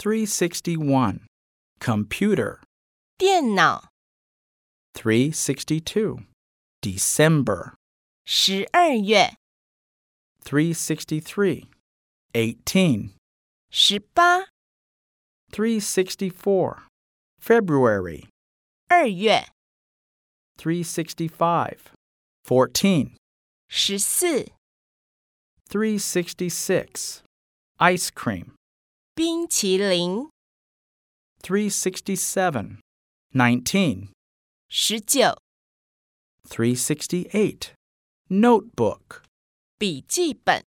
361. Computer. 电脑 362. December. 12月 363. 18. 18 364. February. 2月 365. 14. 14 366. Ice cream. 冰淇淋 367. 19. 19 368. Notebook. 笔记本